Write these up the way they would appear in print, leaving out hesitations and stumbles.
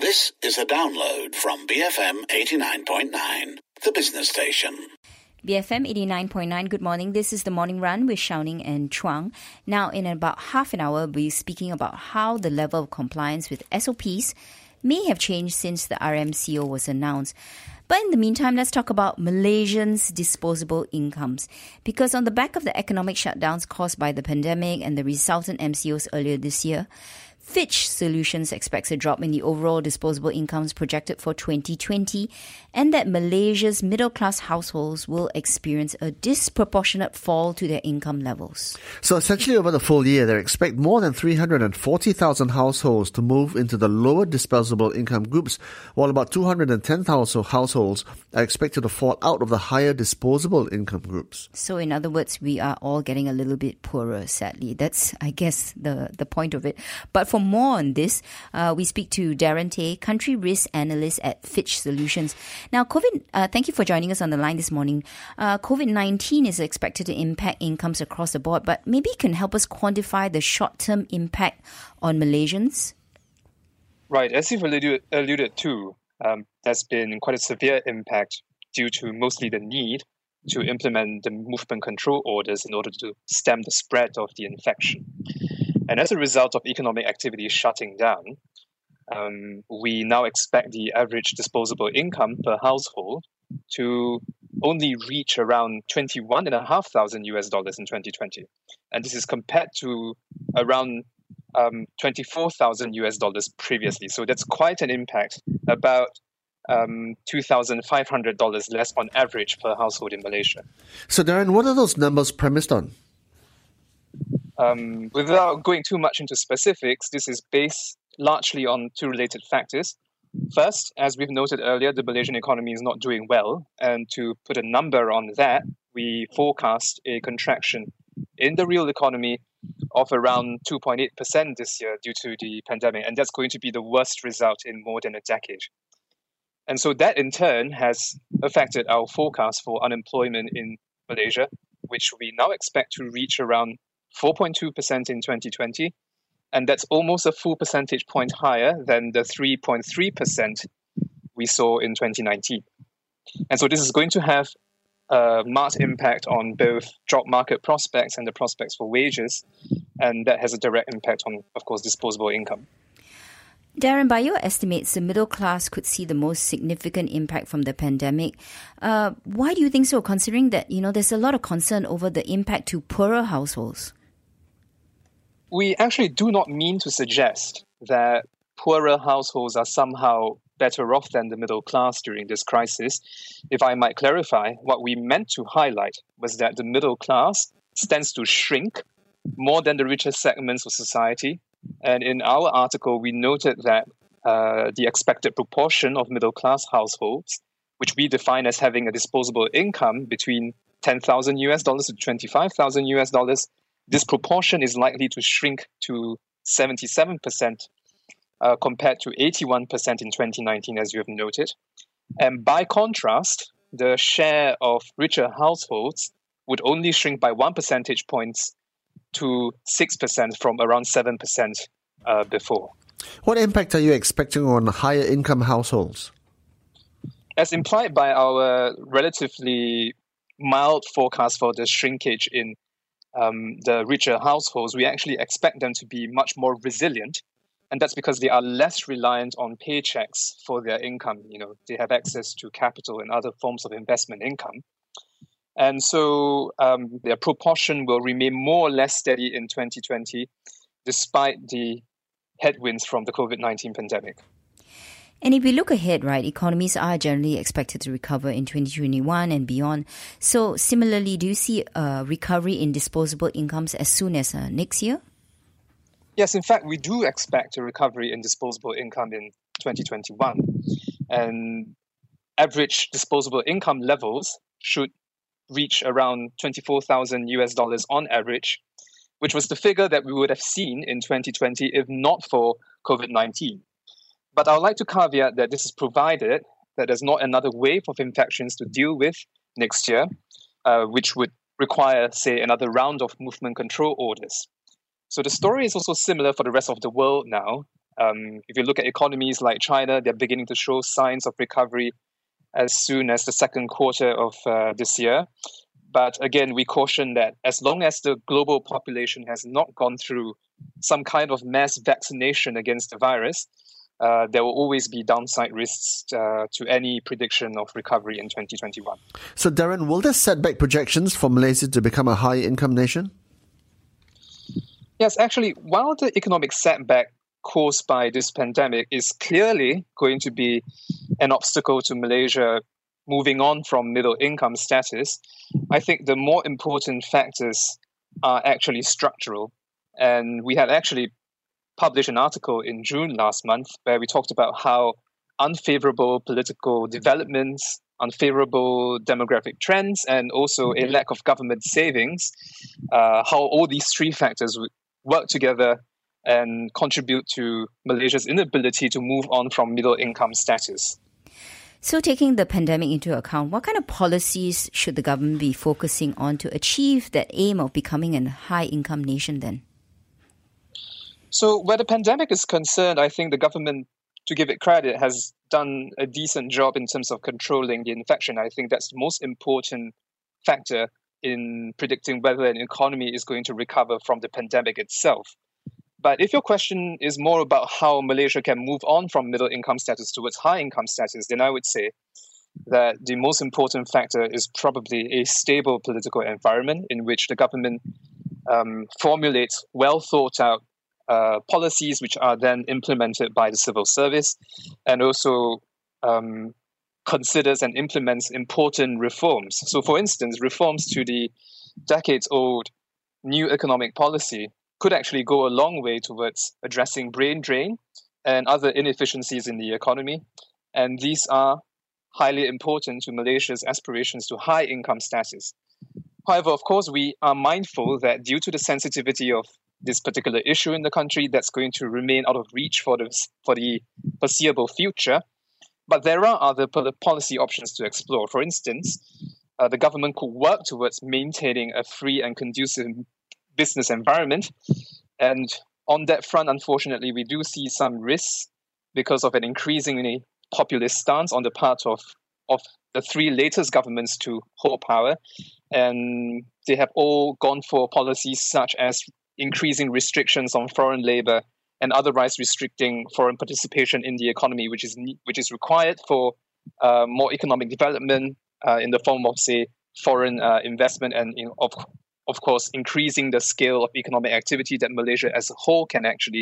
This is a download from BFM 89.9, the business station. BFM 89.9, good morning. This is the Morning Run with Xiaoning and Chuang. Now, in about half an hour, we'll be speaking about how the level of compliance with SOPs may have changed since the RMCO was announced. But in the meantime, let's talk about Malaysians' disposable incomes. Because on the back of the economic shutdowns caused by the pandemic and the resultant MCOs earlier this year, Fitch Solutions expects a drop in the overall disposable incomes projected for 2020 and that Malaysia's middle-class households will experience a disproportionate fall to their income levels. So essentially over the full year, they expect more than 340,000 households to move into the lower disposable income groups, while about 210,000 households are expected to fall out of the higher disposable income groups. So in other words, we are all getting a little bit poorer, sadly. That's, I guess, the point of it. But for more on this, we speak to Darren Tay, Country Risk Analyst at Fitch Solutions. Now, thank you for joining us on the line this morning. COVID-19 is expected to impact incomes across the board, but maybe you can help us quantify the short-term impact on Malaysians? Right. As you've alluded to, there's been quite a severe impact due to mostly the need to implement the movement control orders in order to stem the spread of the infection. And as a result of economic activity shutting down, we now expect the average disposable income per household to only reach around $21,500 in 2020. And this is compared to around $24,000 previously. So that's quite an impact, about $2,500 less on average per household in Malaysia. So Darren, what are those numbers premised on? Without going too much into specifics, this is based largely on two related factors. First, as we've noted earlier, the Malaysian economy is not doing well. And to put a number on that, we forecast a contraction in the real economy of around 2.8% this year due to the pandemic. And that's going to be the worst result in more than a decade. And so that in turn has affected our forecast for unemployment in Malaysia, which we now expect to reach around 4.2% in 2020, and that's almost a full percentage point higher than the 3.3% we saw in 2019. And so this is going to have a marked impact on both job market prospects and the prospects for wages, and that has a direct impact on, of course, disposable income. Darren, by your estimates, the middle class could see the most significant impact from the pandemic. Why do you think so, considering that, there's a lot of concern over the impact to poorer households? We actually do not mean to suggest that poorer households are somehow better off than the middle class during this crisis. If I might clarify, what we meant to highlight was that the middle class stands to shrink more than the richer segments of society. And in our article, we noted that the expected proportion of middle class households, which we define as having a disposable income between $10,000 to $25,000, this proportion is likely to shrink to 77% compared to 81% in 2019, as you have noted. And by contrast, the share of richer households would only shrink by 1 percentage point to 6% from around 7% before. What impact are you expecting on higher income households? As implied by our relatively mild forecast for the shrinkage in the richer households, we actually expect them to be much more resilient. And that's because they are less reliant on paychecks for their income. They have access to capital and other forms of investment income. And so their proportion will remain more or less steady in 2020, despite the headwinds from the COVID-19 pandemic. And if we look ahead, right, economies are generally expected to recover in 2021 and beyond. So similarly, do you see a recovery in disposable incomes as soon as next year? Yes, in fact, we do expect a recovery in disposable income in 2021. And average disposable income levels should reach around $24,000 on average, which was the figure that we would have seen in 2020 if not for COVID-19. But I would like to caveat that this is provided that there's not another wave of infections to deal with next year, which would require, say, another round of movement control orders. So the story is also similar for the rest of the world now. If you look at economies like China, they're beginning to show signs of recovery as soon as the second quarter of this year. But again, we caution that as long as the global population has not gone through some kind of mass vaccination against the virus, there will always be downside risks to any prediction of recovery in 2021. So, Darren, will this set back projections for Malaysia to become a high-income nation? Yes, actually, while the economic setback caused by this pandemic is clearly going to be an obstacle to Malaysia moving on from middle income status, I think the more important factors are actually structural. And we had actually published an article in June last month where we talked about how unfavorable political developments, unfavorable demographic trends, and also a lack of government savings, how all these three factors would work together and contribute to Malaysia's inability to move on from middle income status. So taking the pandemic into account, what kind of policies should the government be focusing on to achieve that aim of becoming a high-income nation then? So where the pandemic is concerned, I think the government, to give it credit, has done a decent job in terms of controlling the infection. I think that's the most important factor in predicting whether an economy is going to recover from the pandemic itself. But if your question is more about how Malaysia can move on from middle income status towards high income status, then I would say that the most important factor is probably a stable political environment in which the government formulates well thought out policies which are then implemented by the civil service, and also considers and implements important reforms. So for instance, reforms to the decades-old new economic policy could actually go a long way towards addressing brain drain and other inefficiencies in the economy. And these are highly important to Malaysia's aspirations to high income status. However, of course, we are mindful that due to the sensitivity of this particular issue in the country, that's going to remain out of reach for the foreseeable future. But there are other policy options to explore. For instance, the government could work towards maintaining a free and conducive business environment. And on that front, unfortunately, we do see some risks because of an increasingly populist stance on the part of the three latest governments to hold power. And they have all gone for policies such as increasing restrictions on foreign labor and otherwise restricting foreign participation in the economy, which is required for more economic development in the form of, say, foreign investment and, of course, increasing the scale of economic activity that Malaysia as a whole can actually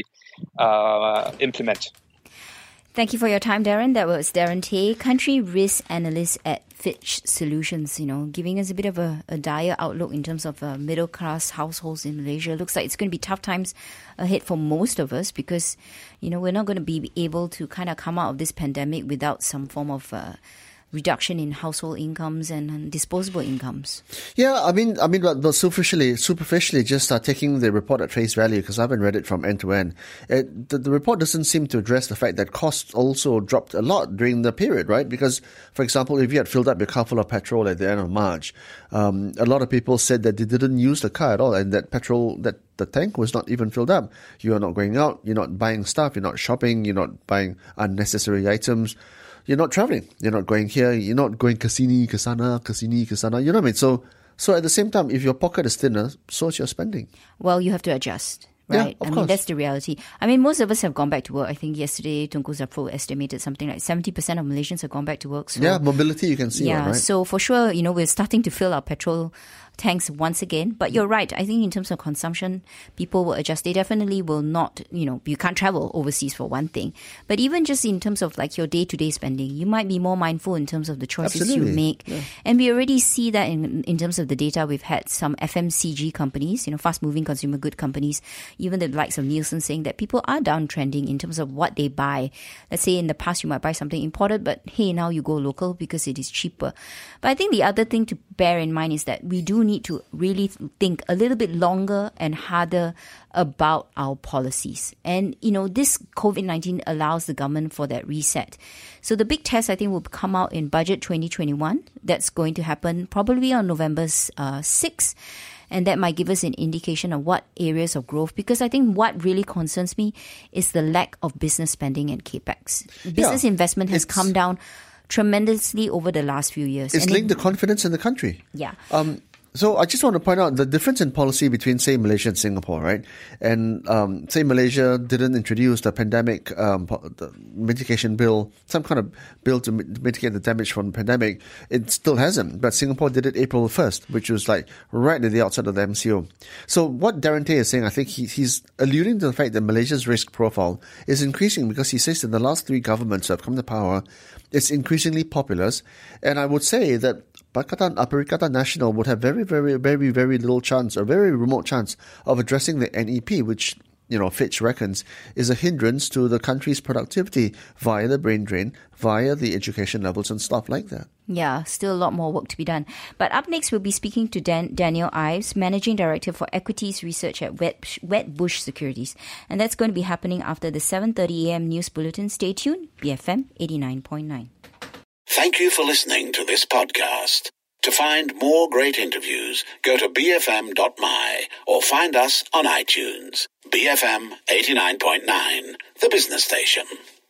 implement. Thank you for your time, Darren. That was Darren Tay, country risk analyst at Fitch Solutions, giving us a bit of a dire outlook in terms of middle-class households in Malaysia. Looks like it's going to be tough times ahead for most of us because, we're not going to be able to kind of come out of this pandemic without some form of reduction in household incomes and disposable incomes. Yeah, I mean, but superficially, just taking the report at face value, because I haven't read it from end to end. The report doesn't seem to address the fact that costs also dropped a lot during the period, right? Because, for example, if you had filled up your car full of petrol at the end of March, a lot of people said that they didn't use the car at all, and that petrol, that the tank was not even filled up. You are not going out, you're not buying stuff, you're not shopping, you're not buying unnecessary items. You're not traveling. You're not going here. You're not going kasini, kasana. You know what I mean? So at the same time, if your pocket is thinner, so is your spending. Well, you have to adjust, right? Yeah, of course. That's the reality. Most of us have gone back to work. I think yesterday, Tunku Zafrul estimated something like 70% of Malaysians have gone back to work. So, yeah, mobility, you can see yeah, one, right? So for sure, we're starting to fill our petrol tanks once again. But you're right. I think in terms of consumption, people will adjust. They definitely will not, you can't travel overseas for one thing. But even just in terms of like your day-to-day spending, you might be more mindful in terms of the choices Absolutely. you make. Yeah. And we already see that in terms of the data. We've had some FMCG companies, fast-moving consumer good companies, even the likes of Nielsen saying that people are downtrending in terms of what they buy. Let's say in the past you might buy something imported, but hey, now you go local because it is cheaper. But I think the other thing to bear in mind is that we do need to really think a little bit longer and harder about our policies. And, this COVID-19 allows the government for that reset. So the big test, I think, will come out in Budget 2021. That's going to happen probably on November 6th. And that might give us an indication of what areas of growth, because I think what really concerns me is the lack of business spending and capex. Business investment has come down tremendously over the last few years. It's linked to confidence in the country. Yeah. So I just want to point out the difference in policy between, say, Malaysia and Singapore, right? And say Malaysia didn't introduce the pandemic the mitigation bill, some kind of bill to mitigate the damage from the pandemic. It still hasn't. But Singapore did it April 1st, which was like right at the outset of the MCO. So what Darren Tay is saying, I think he's alluding to the fact that Malaysia's risk profile is increasing, because he says that the last 3 governments that have come to power, it's increasingly populous. And I would say that Perikatan Nasional would have very, very, very, very little chance, or very remote chance, of addressing the NEP, which, Fitch reckons is a hindrance to the country's productivity via the brain drain, via the education levels and stuff like that. Yeah, still a lot more work to be done. But up next, we'll be speaking to Daniel Ives, Managing Director for Equities Research at Wedbush Securities. And that's going to be happening after the 7:30 a.m. news bulletin. Stay tuned, BFM 89.9. Thank you for listening to this podcast. To find more great interviews, go to bfm.my or find us on iTunes. BFM 89.9, the business station.